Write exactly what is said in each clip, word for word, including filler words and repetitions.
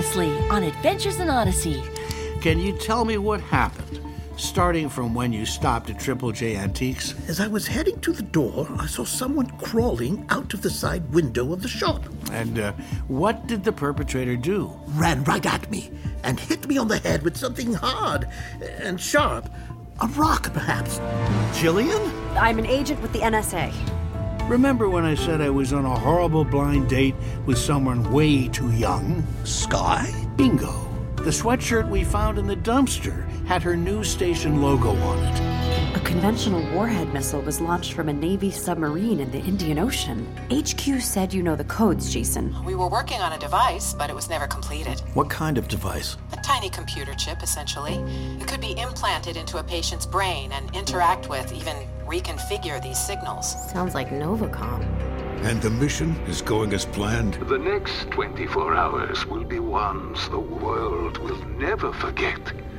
Previously on Adventures in Odyssey. Can you tell me what happened? Starting from when you stopped at Triple J Antiques? As I was heading to the door, I saw someone crawling out of the side window of the shop. And uh, what did the perpetrator do? Ran right at me and hit me on the head with something hard and sharp. A rock, perhaps. Jillian? I'm an agent with the N S A. Remember when I said I was on a horrible blind date with someone way too young? Sky? Bingo. The sweatshirt we found in the dumpster had her news station logo on it. A conventional warhead missile was launched from a Navy submarine in the Indian Ocean. H Q said you know the codes, Jason. We were working on a device, but it was never completed. What kind of device? A tiny computer chip, essentially. It could be implanted into a patient's brain and interact with, even reconfigure these signals. Sounds like Novacom. And the mission is going as planned. The next twenty-four hours will be ones the world will never forget.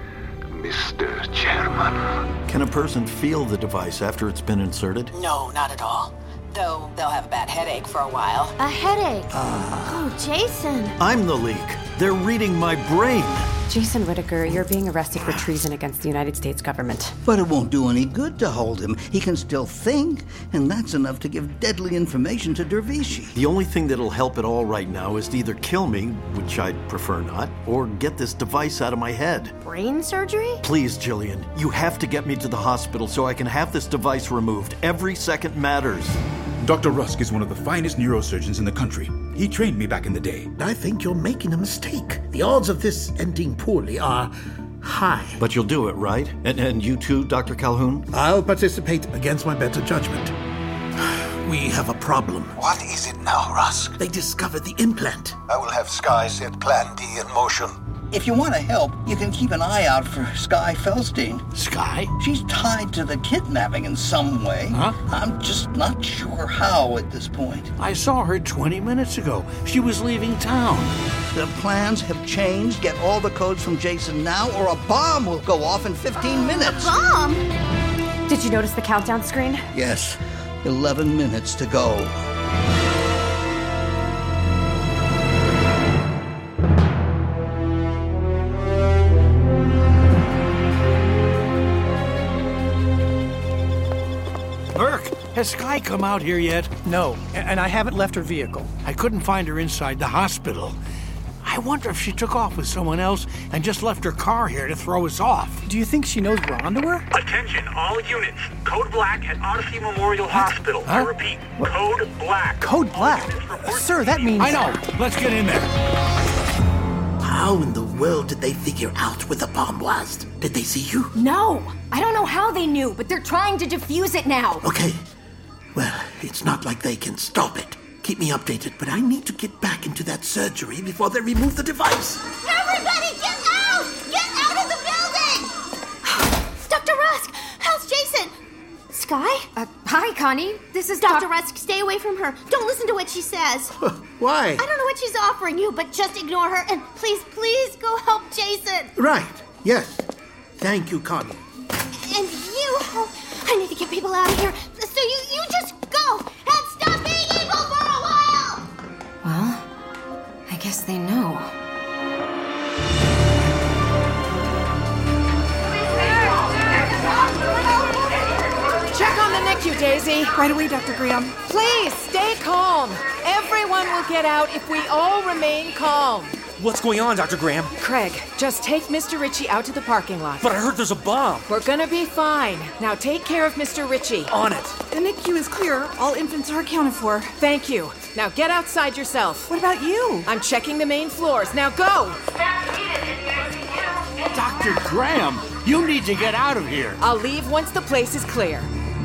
Mister Chairman. Can a person feel the device after it's been inserted? No, not at all. Though they'll have a bad headache for a while. A headache? Uh, oh, Jason. I'm the leak. They're reading my brain. Jason Whitaker, you're being arrested for treason against the United States government. But it won't do any good to hold him. He can still think, and that's enough to give deadly information to Dervishi. The only thing that'll help at all right now is to either kill me, which I'd prefer not, or get this device out of my head. Brain surgery? Please, Jillian, you have to get me to the hospital so I can have this device removed. Every second matters. Doctor Rusk is one of the finest neurosurgeons in the country. He trained me back in the day. I think you're making a mistake. The odds of this ending poorly are high. But you'll do it, right? And, and you too, Doctor Calhoun? I'll participate against my better judgment. We have a problem. What is it now, Rusk? They discovered the implant. I will have Sky set Plan D in motion. If you want to help, you can keep an eye out for Sky Feldstein. Sky? She's tied to the kidnapping in some way. Huh? I'm just not sure how at this point. I saw her twenty minutes ago. She was leaving town. The plans have changed. Get all the codes from Jason now, or a bomb will go off in fifteen minutes. A bomb? Did you notice the countdown screen? Yes. eleven minutes to go. Has Sky come out here yet? No, and I haven't left her vehicle. I couldn't find her inside the hospital. I wonder if she took off with someone else and just left her car here to throw us off. Do you think she knows we're onto her? Attention, all units. Code Black at Odyssey Memorial what? Hospital. Huh? I repeat, what? Code Black. Code Black? Sir, that means... I know. Let's get in there. How in the world did they figure out where the bomb was? Did they see you? No. I don't know how they knew, but they're trying to defuse it now. Okay. Well, it's not like they can stop it. Keep me updated, but I need to get back into that surgery before they remove the device. Everybody get out! Get out of the building! Doctor Rusk, how's Jason? Sky? Uh, hi, Connie. This is Doctor Doc- Rusk, stay away from her. Don't listen to what she says. Why? I don't know what she's offering you, but just ignore her and please, please go help Jason. Right. Yes. Thank you, Connie. And you... Oh, I need to get people out of here. So you, you just go and stop being evil for a while! Well, I guess they know. Check on the N I C U, Daisy. Right away, Doctor Graham. Please, stay calm. Everyone will get out if we all remain calm. What's going on, Doctor Graham? Craig, just take Mister Ritchie out to the parking lot. But I heard there's a bomb. We're gonna be fine. Now take care of Mister Ritchie. On it. The N I C U is clear. All infants are accounted for. Thank you. Now get outside yourself. What about you? I'm checking the main floors. Now go! Doctor Graham, you need to get out of here. I'll leave once the place is clear.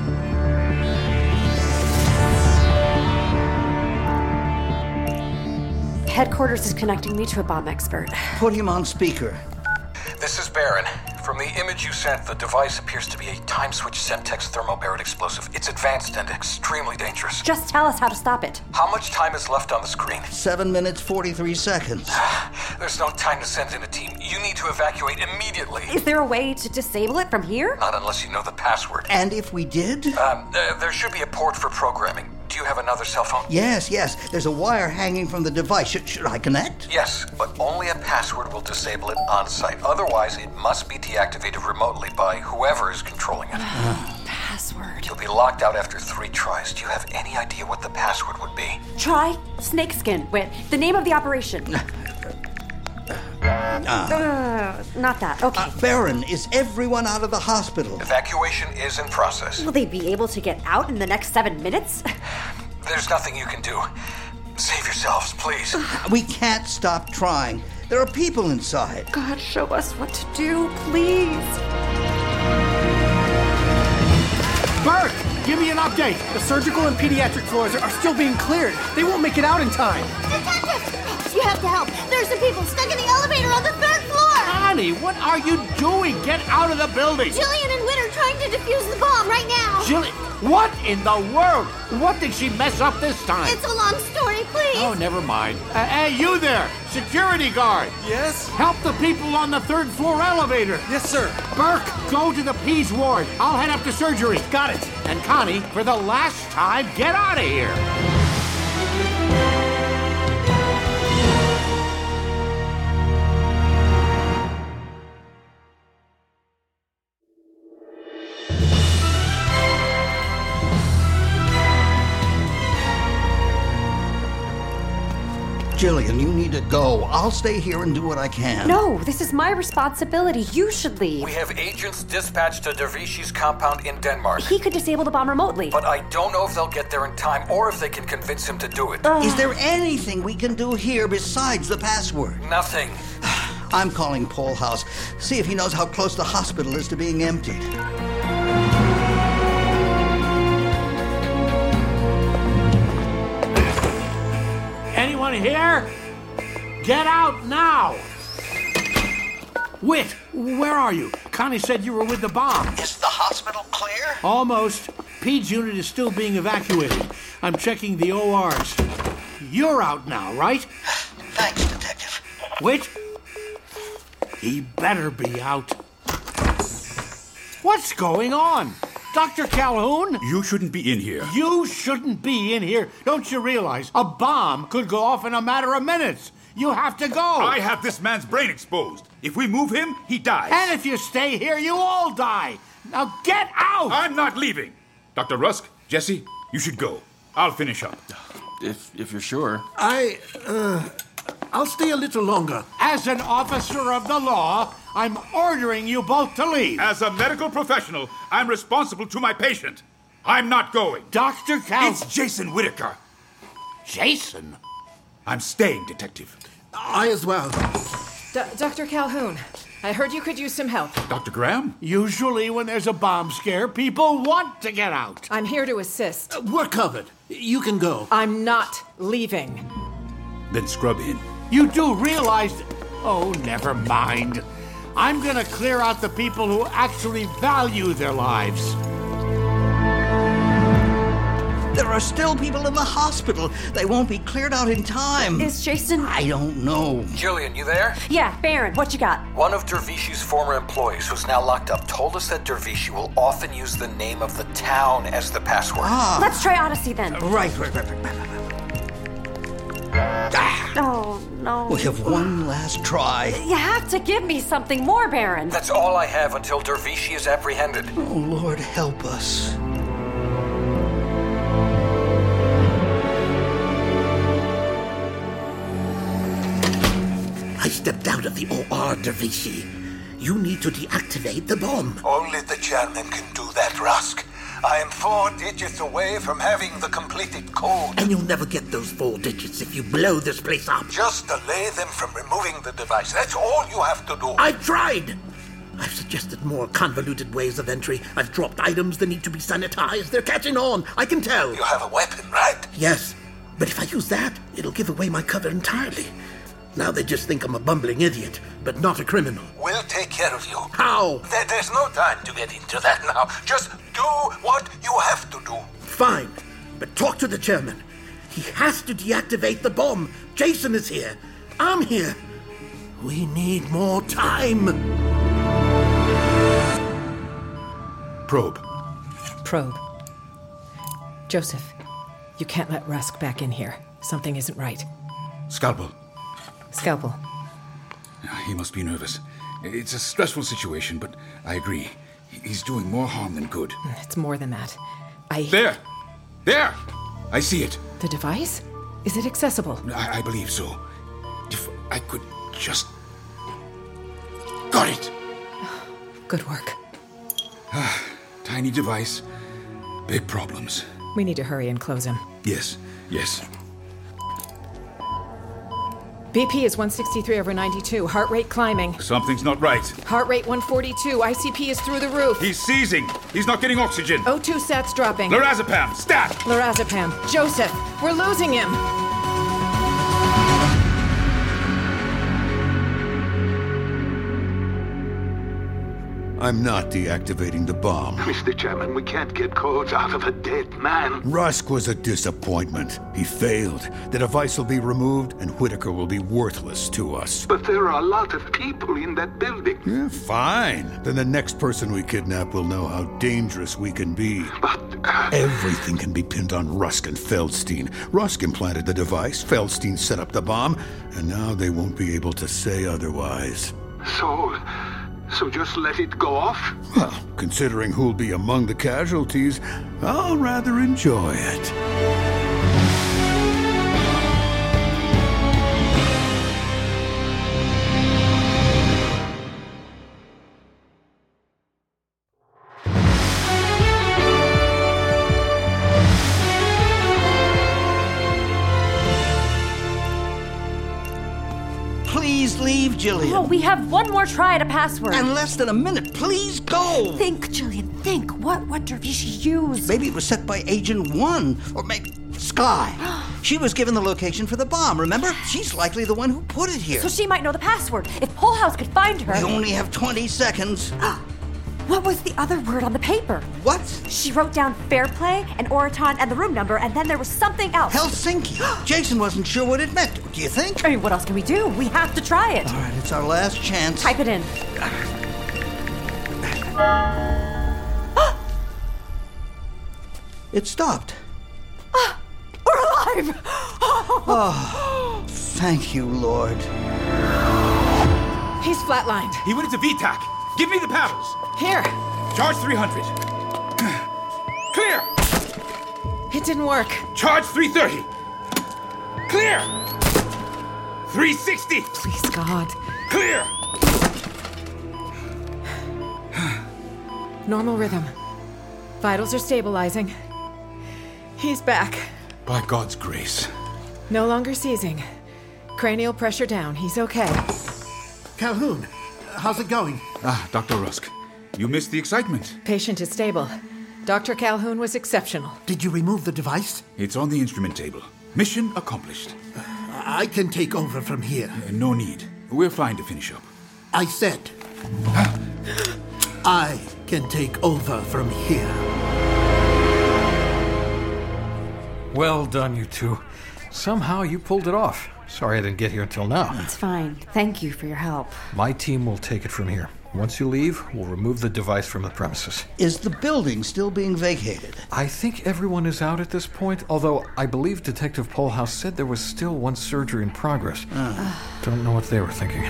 Headquarters is connecting me to a bomb expert. Put him on speaker. This is Baron. From the image you sent, the device appears to be a time-switch Semtex thermobaric explosive. It's advanced and extremely dangerous. Just tell us how to stop it. How much time is left on the screen? Seven minutes, forty-three seconds. There's no time to send in a team. You need to evacuate immediately. Is there a way to disable it from here? Not unless you know the password. And if we did? Um, uh, there should be a port for programming. Do you have another cell phone? Yes, yes. There's a wire hanging from the device. Should, should I connect? Yes, but only a password will disable it on-site. Otherwise, it must be deactivated remotely by whoever is controlling it. Password. You'll be locked out after three tries. Do you have any idea what the password would be? Try snakeskin. Wait, the name of the operation. Uh, not that. Okay. Uh, Baron, is everyone out of the hospital? Evacuation is in process. Will they be able to get out in the next seven minutes? There's nothing you can do. Save yourselves, please. We can't stop trying. There are people inside. God, show us what to do, please. Burke, give me an update. The surgical and pediatric floors are still being cleared. They won't make it out in time. Detective! You have to help. There's some people stuck in the elevator on the third floor. Connie, what are you doing? Get out of the building. Jillian and Whit are trying to defuse the bomb right now. Jillian, what in the world? What did she mess up this time? It's a long story, please. Oh, never mind. Uh, hey, you there, security guard. Yes? Help the people on the third floor elevator. Yes, sir. Burke, go to the P's ward. I'll head up to surgery. Got it. And Connie, for the last time, get out of here. Jillian, you need to go. I'll stay here and do what I can. No, this is my responsibility. You should leave. We have agents dispatched to Dervishi's compound in Denmark. He could disable the bomb remotely. But I don't know if they'll get there in time or if they can convince him to do it. Uh, is there anything we can do here besides the password? Nothing. I'm calling Paul House. See if he knows how close the hospital is to being emptied. Anyone here? Get out now! Whit, where are you? Connie said you were with the bomb. Is the hospital clear? Almost. Peds unit is still being evacuated. I'm checking the O Rs. You're out now, right? Thanks, Detective. Whit? He better be out. What's going on? Doctor Calhoun? You shouldn't be in here. You shouldn't be in here. Don't you realize a bomb could go off in a matter of minutes? You have to go. I have this man's brain exposed. If we move him, he dies. And if you stay here, you all die. Now get out! I'm not leaving. Doctor Rusk, Jesse, you should go. I'll finish up. If if you're sure. I, uh, I'll stay a little longer. As an officer of the law, I'm ordering you both to leave. As a medical professional, I'm responsible to my patient. I'm not going. Doctor Cal... It's Jason Whitaker. Jason? I'm staying, Detective. I as well. D- Doctor Calhoun, I heard you could use some help. Doctor Graham? Usually when there's a bomb scare, people want to get out. I'm here to assist. Uh, we're covered. You can go. I'm not leaving. Then scrub in. You do realize... That... Oh, never mind. I'm gonna clear out the people who actually value their lives. There are still people in the hospital. They won't be cleared out in time. Is Jason... I don't know. Jillian, you there? Yeah, Baron, what you got? One of Dervishi's former employees, who's now locked up, told us that Dervishi will often use the name of the town as the password. Ah. Let's try Odyssey then. Uh, right, right, right, right, right, right. Ah. Oh, no. We have one last try. You have to give me something more, Baron. That's all I have until Dervishi is apprehended. Oh, Lord, help us. I stepped out of the O R, Dervishi. You need to deactivate the bomb. Only the chairman can do that, Rusk. I am four digits away from having the completed code. And you'll never get those four digits if you blow this place up. Just delay them from removing the device. That's all you have to do. I've tried. I've suggested more convoluted ways of entry. I've dropped items that need to be sanitized. They're catching on. I can tell. You have a weapon, right? Yes. But if I use that, it'll give away my cover entirely. Now they just think I'm a bumbling idiot, but not a criminal. We'll take care of you. How? There, there's no time to get into that now. Just do what you have to do. Fine, but talk to the chairman. He has to deactivate the bomb. Jason is here. I'm here. We need more time. Probe. Probe. Joseph, You can't let Rusk back in here. Something isn't right. Scalpel. Scalpel. He must be nervous. It's a stressful situation, but I agree. He's doing more harm than good. It's more than that. I... There! There! I see it. The device? Is it accessible? I, I believe so. If I could just... Got it! Good work. Tiny device. Big problems. We need to hurry and close him. Yes, yes. B P is one sixty-three over ninety-two. Heart rate climbing. Something's not right. Heart rate one forty-two. I C P is through the roof. He's seizing. He's not getting oxygen. O two sats dropping. Lorazepam, stat! Lorazepam. Joseph, we're losing him. I'm not deactivating the bomb. Mister Chairman, we can't get codes out of a dead man. Rusk was a disappointment. He failed. The device will be removed, and Whitaker will be worthless to us. But there are a lot of people in that building. Yeah, fine. Then the next person we kidnap will know how dangerous we can be. But... Uh... Everything can be pinned on Rusk and Feldstein. Rusk implanted the device, Feldstein set up the bomb, and now they won't be able to say otherwise. So... So just let it go off? Well, considering who'll be among the casualties, I'll rather enjoy it. Please leave, Jillian. Oh, we have one more try at a password. And less than a minute. Please go. Think, Jillian, think. What what Dervish used? Maybe it was set by Agent One. Or maybe Sky. She was given the location for the bomb, remember? She's likely the one who put it here. So she might know the password. If Polehouse could find her... We only have twenty seconds. What was the other word on the paper? What? She wrote down fair play and Oraton and the room number, and then there was something else. Helsinki. Jason wasn't sure what it meant. Do you think? I mean, what else can we do? We have to try it. All right, it's our last chance. Type it in. It stopped. We're alive! Oh, thank you, Lord. He's flatlined. He went into V TAC. Give me the paddles. Here. Charge three hundred. Clear. It didn't work. Charge three thirty. Clear. three sixty. Please, God. Clear. Normal rhythm. Vitals are stabilizing. He's back. By God's grace. No longer seizing. Cranial pressure down. He's okay. Calhoun, how's it going? Ah, Doctor Rusk. You missed the excitement. Patient is stable. Doctor Calhoun was exceptional. Did you remove the device? It's on the instrument table. Mission accomplished. Uh, I can take over from here. Uh, no need. We're fine to finish up. I said... I can take over from here. Well done, you two. Somehow you pulled it off. Sorry I didn't get here until now. It's fine. Thank you for your help. My team will take it from here. Once you leave, we'll remove the device from the premises. Is the building still being vacated? I think everyone is out at this point, although I believe Detective Polehouse said there was still one surgery in progress. Uh. Don't know what they were thinking.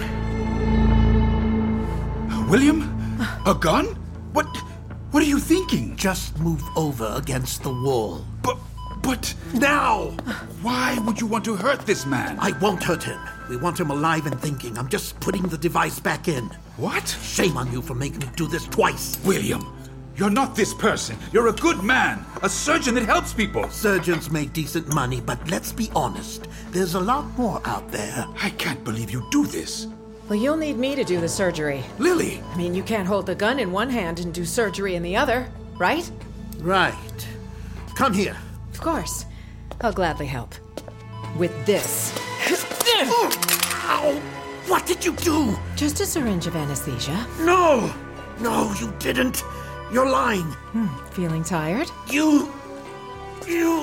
William? A gun? What What are you thinking? Just move over against the wall. But... But... Now! Why would you want to hurt this man? I won't hurt him. We want him alive and thinking. I'm just putting the device back in. What? Shame on you for making me do this twice. William, you're not this person. You're a good man. A surgeon that helps people. Surgeons make decent money, but let's be honest. There's a lot more out there. I can't believe you do this. Well, you'll need me to do the surgery. Lily! I mean, you can't hold the gun in one hand and do surgery in the other, right? Right. Come here. Of course. I'll gladly help. With this. Ow! What did you do? Just a syringe of anesthesia. No! No, you didn't. You're lying. Hmm. Feeling tired? You... You...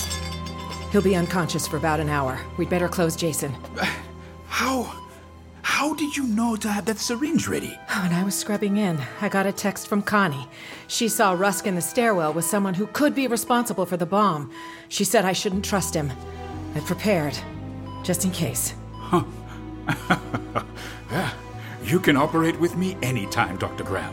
He'll be unconscious for about an hour. We'd better close Jason. How... How did you know to have that syringe ready? When I was scrubbing in, I got a text from Connie. She saw Rusk in the stairwell with someone who could be responsible for the bomb. She said I shouldn't trust him. I prepared, just in case. Huh. Yeah, you can operate with me anytime, Doctor Graham.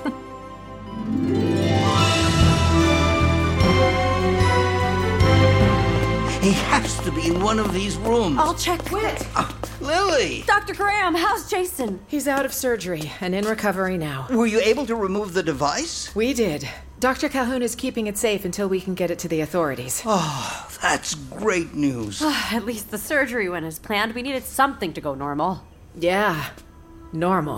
He has to be in one of these rooms. I'll check. Wait. Uh, Lily! Doctor Graham, how's Jason? He's out of surgery and in recovery now. Were you able to remove the device? We did. Doctor Calhoun is keeping it safe until we can get it to the authorities. Oh, that's great news. At least the surgery went as planned. We needed something to go normal. Yeah, normal.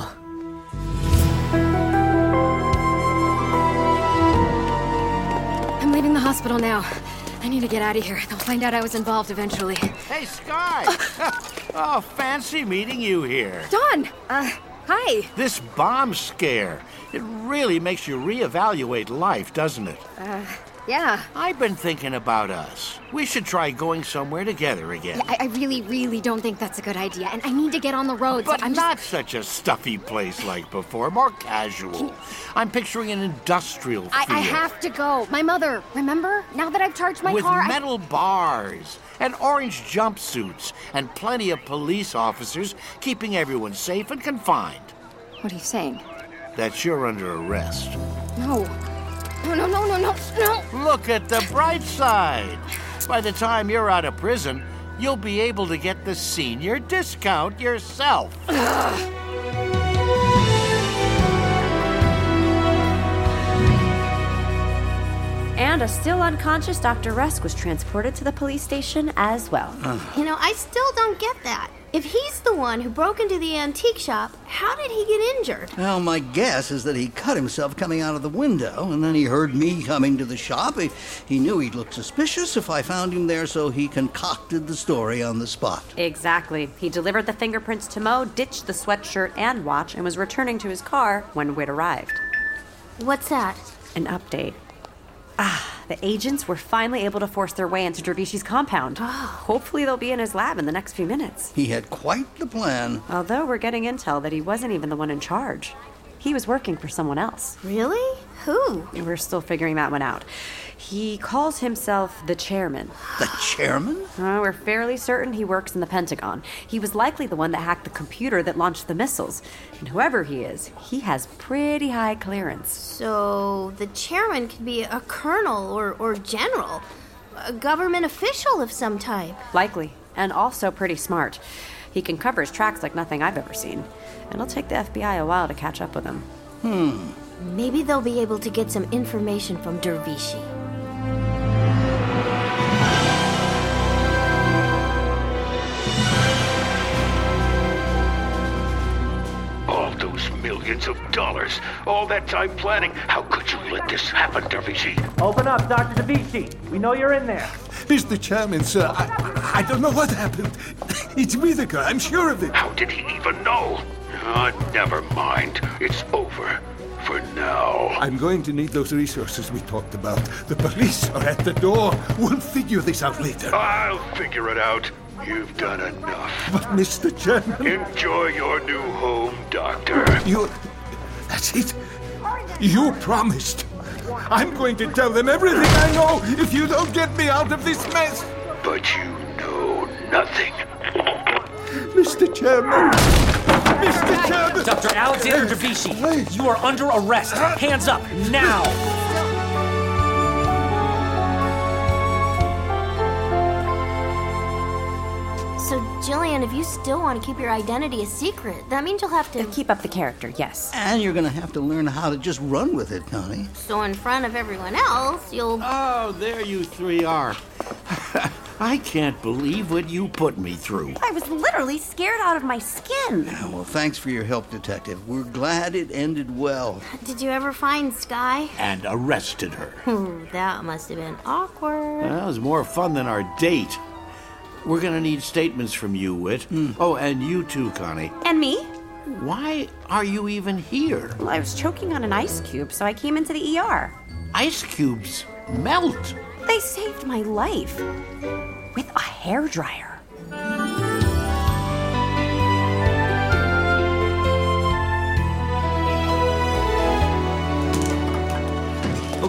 I'm leaving the hospital now. I need to get out of here. They'll find out I was involved eventually. Hey, Sky! Oh, fancy meeting you here. Dawn! Uh, hi. This bomb scare, it really makes you reevaluate life, doesn't it? Uh, yeah. I've been thinking about us. We should try going somewhere together again. Yeah, I, I really, really don't think that's a good idea, and I need to get on the road. But so I'm not just... such a stuffy place like before, more casual. I'm picturing an industrial feel. I, I have to go. My mother, remember? Now that I've charged my With car... With metal I... bars and orange jumpsuits and plenty of police officers keeping everyone safe and confined. What are you saying? That you're under arrest. No. No, no, no, no, no, no. Look at the bright side. By the time you're out of prison, you'll be able to get the senior discount yourself. And a still unconscious Doctor Rusk was transported to the police station as well. You know, I still don't get that. If he's the one who broke into the antique shop, how did he get injured? Well, my guess is that he cut himself coming out of the window, and then he heard me coming to the shop. He, he knew he'd look suspicious if I found him there, so he concocted the story on the spot. Exactly. He delivered the fingerprints to Mo, ditched the sweatshirt and watch, and was returning to his car when Whit arrived. What's that? An update. Ah, the agents were finally able to force their way into Dervishi's compound. Oh. Hopefully they'll be in his lab in the next few minutes. He had quite the plan. Although we're getting intel that he wasn't even the one in charge. He was working for someone else. Really? Who? We're still figuring that one out. He calls himself the chairman. The chairman? Uh, we're fairly certain he works in the Pentagon. He was likely the one that hacked the computer that launched the missiles. And whoever he is, he has pretty high clearance. So the chairman could be a colonel or, or general. A government official of some type. Likely. And also pretty smart. He can cover his tracks like nothing I've ever seen. It'll take the F B I a while to catch up with him. Hmm. Maybe they'll be able to get some information from Dervishi. All those millions of dollars, all that time planning. How could you let this happen, Dervishi? Open up, Doctor Dervishi. We know you're in there. Mister Chairman, sir, I, I don't know what happened. It's Whitaker, I'm sure of it. How did he even know? Oh, never mind. It's over. For now. I'm going to need those resources we talked about. The police are at the door. We'll figure this out later. I'll figure it out. You've done enough. But, Mister Chairman... Enjoy your new home, Doctor. You... That's it. You promised. I'm going to tell them everything I know if you don't get me out of this mess. But you know nothing. Mister Chairman... Mister Chairman! Doctor Alexander Dervishi, you are under arrest. Hands up, now! So, Jillian, if you still want to keep your identity a secret, that means you'll have to... Keep up the character, yes. And you're going to have to learn how to just run with it, Connie. So in front of everyone else, you'll... Oh, there you three are. I can't believe what you put me through. I was literally scared out of my skin. Yeah, well, thanks for your help, Detective. We're glad it ended well. Did you ever find Sky? And arrested her. Ooh, that must have been awkward. That was more fun than our date. We're gonna need statements from you, Whit. Mm. Oh, and you too, Connie. And me? Why are you even here? Well, I was choking on an ice cube, so I came into the E R. Ice cubes melt. They saved my life. With a hairdryer.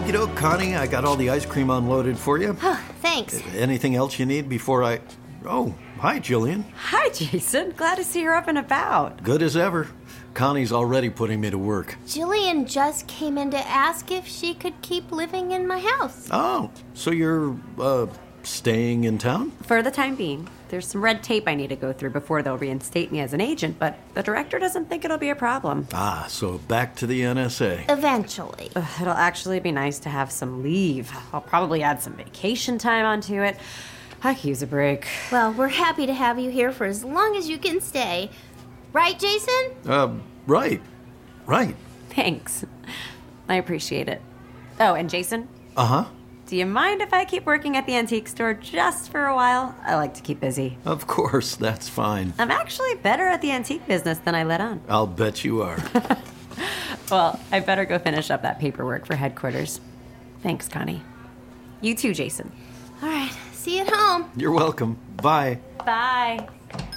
Okie doke, Connie. I got all the ice cream unloaded for you. Oh, thanks. Anything else you need before I... Oh, hi, Jillian. Hi, Jason. Glad to see you're up and about. Good as ever. Connie's already putting me to work. Jillian just came in to ask if she could keep living in my house. Oh, so you're, uh, staying in town? For the time being. There's some red tape I need to go through before they'll reinstate me as an agent, but the director doesn't think it'll be a problem. Ah, so back to the N S A. Eventually. Ugh, it'll actually be nice to have some leave. I'll probably add some vacation time onto it. I could use a break. Well, we're happy to have you here for as long as you can stay. Right, Jason? Uh, right. Right. Thanks. I appreciate it. Oh, and Jason? Uh-huh. Do you mind if I keep working at the antique store just for a while? I like to keep busy. Of course, that's fine. I'm actually better at the antique business than I let on. I'll bet you are. Well, I better go finish up that paperwork for headquarters. Thanks, Connie. You too, Jason. All right. See you at home. You're welcome. Bye. Bye.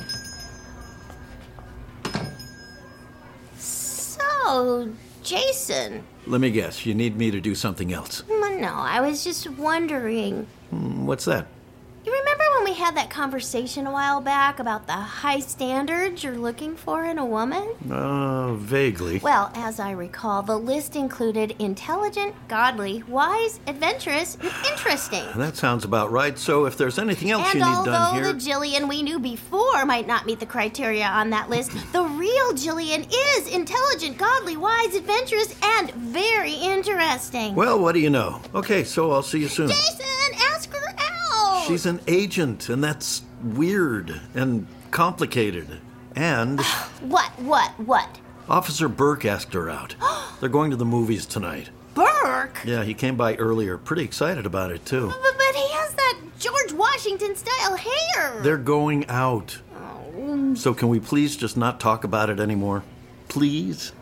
So, Jason. Let me guess. You need me to do something else. No, I was just wondering. Hmm, what's that? You remember when we had that conversation a while back about the high standards you're looking for in a woman? Uh, vaguely. Well, as I recall, the list included intelligent, godly, wise, adventurous, and interesting. That sounds about right. So if there's anything else and you need done here... although the Jillian we knew before might not meet the criteria on that list, the real Jillian is intelligent, godly, wise, adventurous, and very interesting. Well, what do you know? Okay, so I'll see you soon. Jason, ask her out! She's an agent, and that's weird and complicated. And... What, what, what? Officer Burke asked her out. They're going to the movies tonight. Burke? Yeah, he came by earlier. Pretty excited about it, too. But, but he has that George Washington-style hair. They're going out. Oh. So can we please just not talk about it anymore? Please?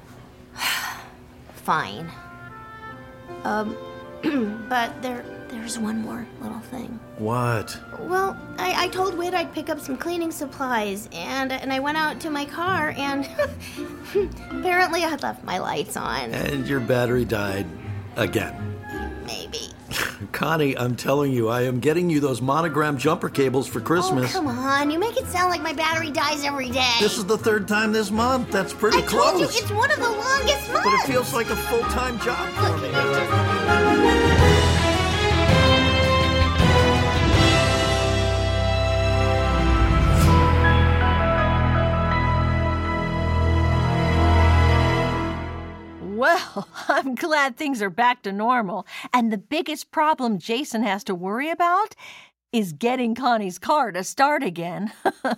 Fine. Um, but there, there's one more little thing. What? Well, I, I told Whit I'd pick up some cleaning supplies, and and I went out to my car, and apparently I'd left my lights on. And your battery died again. Maybe. Connie, I'm telling you, I am getting you those monogram jumper cables for Christmas. Oh, come on. You make it sound like my battery dies every day. This is the third time this month. That's pretty I close. told you, it's one of the longest months. But it feels like a full-time job for me. Well, I'm glad things are back to normal. And the biggest problem Jason has to worry about is getting Connie's car to start again.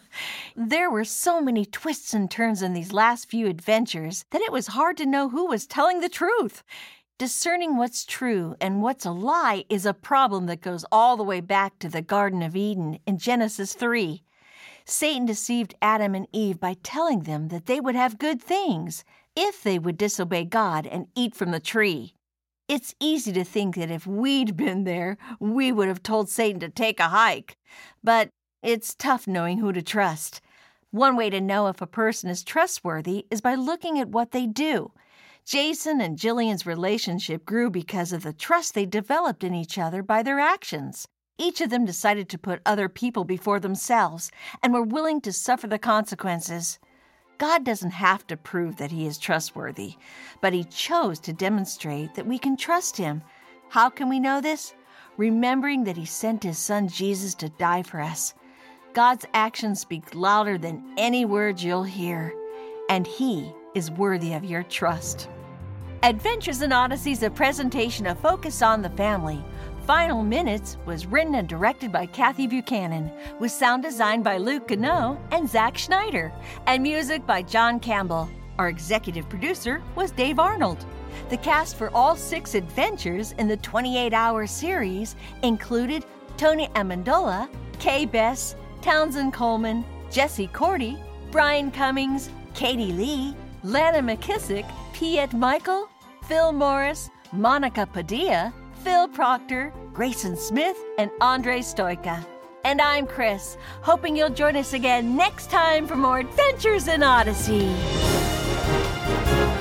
There were so many twists and turns in these last few adventures that it was hard to know who was telling the truth. Discerning what's true and what's a lie is a problem that goes all the way back to the Garden of Eden in Genesis three. Satan deceived Adam and Eve by telling them that they would have good things if they would disobey God and eat from the tree. It's easy to think that if we'd been there, we would have told Satan to take a hike. But it's tough knowing who to trust. One way to know if a person is trustworthy is by looking at what they do. Jason and Jillian's relationship grew because of the trust they developed in each other by their actions. Each of them decided to put other people before themselves and were willing to suffer the consequences. God doesn't have to prove that he is trustworthy, but he chose to demonstrate that we can trust him. How can we know this? Remembering that he sent his son Jesus to die for us. God's actions speak louder than any words you'll hear, and he is worthy of your trust. Adventures in Odyssey is a presentation of Focus on the Family. Final Minutes was written and directed by Kathy Buchanan, with sound design by Luke Gano and Zach Schneider, and music by John Campbell. Our executive producer was Dave Arnold. The cast for all six adventures in the twenty-eight hour series included Tony Amendola, Kay Bess, Townsend Coleman, Jesse Cordy, Brian Cummings, Katie Lee, Lana McKissick, Piet Michael, Phil Morris, Monica Padilla, Phil Proctor, Grayson Smith, and Andre Stoica. And I'm Chris, hoping you'll join us again next time for more Adventures in Odyssey.